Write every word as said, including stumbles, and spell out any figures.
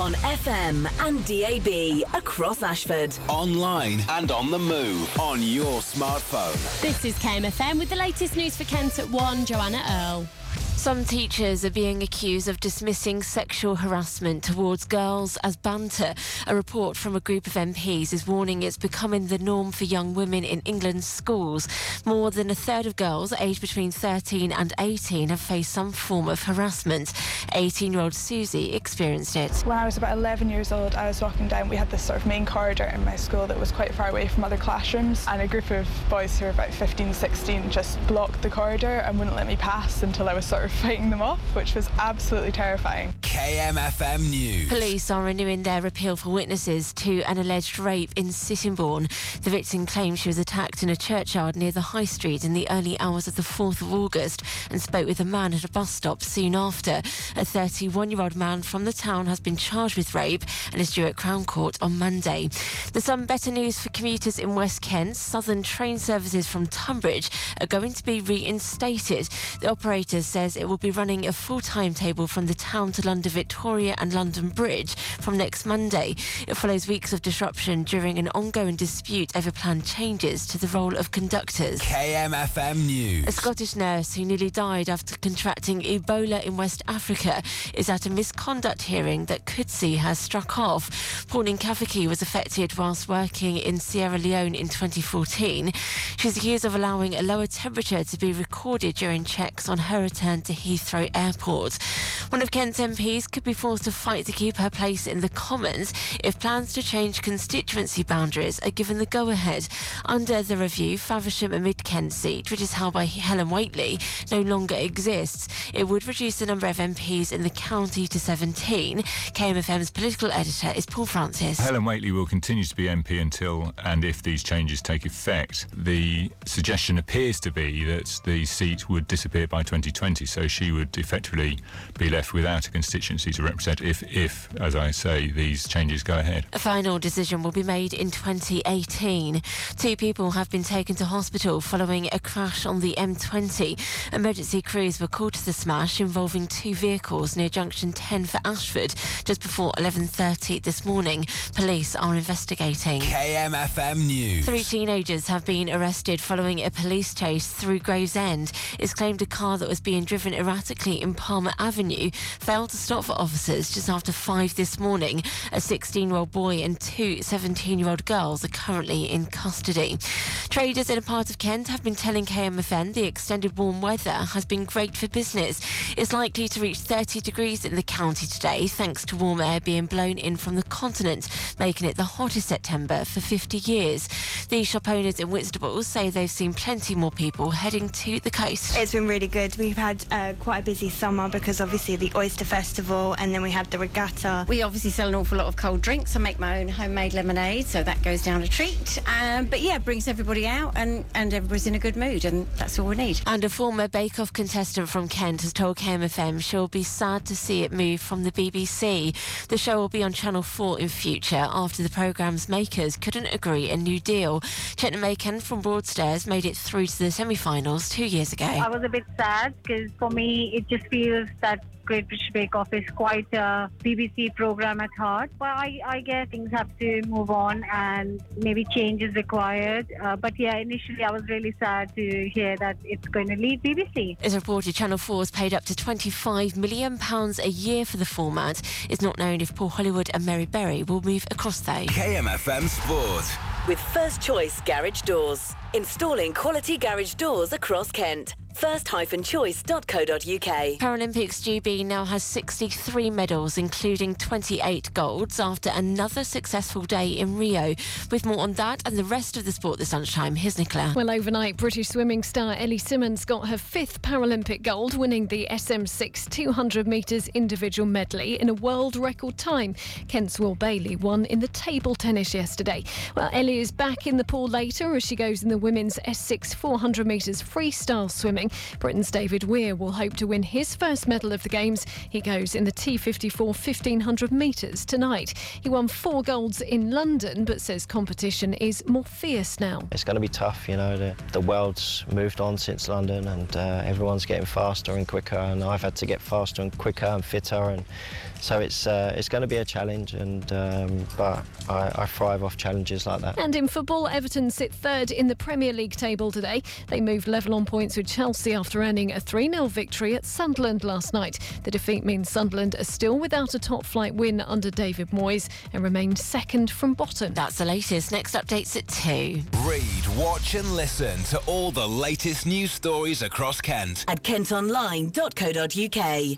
On F M and D A B across Ashford. Online and on the move on your smartphone. This is K M F M with the latest news for Kent at one. Joanna Earl. Some teachers are being accused of dismissing sexual harassment towards girls as banter. A report from a group of M Ps is warning it's becoming the norm for young women in England's schools. More than a third of girls aged between thirteen and eighteen have faced some form of harassment. eighteen-year-old Susie experienced it. When I was about eleven years old, I was walking down. We had this sort of main corridor in my school that was quite far away from other classrooms, and a group of boys who were about fifteen, sixteen just blocked the corridor and wouldn't let me pass until I was sort of fighting them off, which was absolutely terrifying. K M F M News. Police are renewing their appeal for witnesses to an alleged rape in Sittingbourne. The victim claims she was attacked in a churchyard near the High Street in the early hours of the fourth of August and spoke with a man at a bus stop soon after. A thirty-one-year-old man from the town has been charged with rape and is due at Crown Court on Monday. There's some better news for commuters in West Kent. Southern train services from Tunbridge are going to be reinstated. The operator says it will be running a full timetable from the town to London Victoria and London Bridge from next Monday. It follows weeks of disruption during an ongoing dispute over planned changes to the role of conductors. K M F M News. A Scottish nurse who nearly died after contracting Ebola in West Africa is at a misconduct hearing that could see her struck off. Pauline Kafiki was affected whilst working in Sierra Leone in twenty fourteen. She's accused of allowing a lower temperature to be recorded during checks on her return to Heathrow Airport. One of Kent's M Ps could be forced to fight to keep her place in the Commons if plans to change constituency boundaries are given the go-ahead. Under the review, Faversham and Mid-Kent seat, which is held by Helen Whately, no longer exists. It would reduce the number of M Ps in the county to seventeen. K M F M's political editor is Paul Francis. Helen Whately will continue to be M P until and if these changes take effect. The suggestion appears to be that the seat would disappear by twenty twenty, so she would effectively be left without a constituency to represent if, if, as I say, these changes go ahead. A final decision will be made in twenty eighteen. Two people have been taken to hospital following a crash on the M twenty. Emergency crews were called to the smash involving two vehicles near junction ten for Ashford just before eleven thirty this morning. Police are investigating. K M F M News. Three teenagers have been arrested following a police chase through Gravesend. It's claimed a car that was being driven erratically in Palmer Avenue failed to stop for officers just after five this morning. A sixteen-year-old boy and two seventeen-year-old girls are currently in custody. Traders in a part of Kent have been telling K M F M the extended warm weather has been great for business. It's likely to reach thirty degrees in the county today thanks to warm air being blown in from the continent, making it the hottest September for fifty years. The shop owners in Whitstable say they've seen plenty more people heading to the coast. It's been really good. We've had uh, quite a busy summer because obviously the Oyster Festival and then we had the regatta. We obviously sell an awful lot of cold drinks. I make my own homemade lemonade, so that goes down a treat. Um, but yeah, brings everybody out and, and everybody's in a good mood, and that's all we need. And a former Bake Off contestant from Kent has told K M F M she'll be sad to see it move from the B B C. The show will be on Channel four in future after the programme's makers couldn't agree a new deal. Chetna Macon from Broadstairs made it through to the semi-finals two years ago. I was a bit sad because for me it just feels that Great British Bake Off is quite a B B C programme at heart. But I, I guess things have to move on and maybe change is required. Uh, but yeah, initially I was really sad to hear that it's going to leave B B C. As reported, Channel four's paid up to twenty-five million pounds a year for the format. It's not known if Paul Hollywood and Mary Berry will move across though. K M F M Sport. With First Choice Garage Doors. Installing quality garage doors across Kent. first choice dot co dot uk. Paralympics G B now has sixty-three medals, including twenty-eight golds, after another successful day in Rio. With more on that and the rest of the sport this lunchtime, here's Nicola. Well, overnight, British swimming star Ellie Simmonds got her fifth Paralympic gold, winning the S M six two hundred metres individual medley in a world record time. Kent's Will Bailey won in the table tennis yesterday. Well, Ellie is back in the pool later as she goes in the women's S six four hundred metres freestyle swimming. Britain's David Weir will hope to win his first medal of the Games. He goes in the T fifty-four fifteen hundred metres tonight. He won four golds in London, but says competition is more fierce now. It's going to be tough, you know. The, the world's moved on since London, and uh, everyone's getting faster and quicker, and I've had to get faster and quicker and fitter, and So it's uh, it's going to be a challenge, and um, but I, I thrive off challenges like that. And in football, Everton sit third in the Premier League table today. They moved level on points with Chelsea after earning a three nil victory at Sunderland last night. The defeat means Sunderland are still without a top-flight win under David Moyes and remain second from bottom. That's the latest. Next update's at two. Read, watch and listen to all the latest news stories across Kent at kent online dot co dot uk.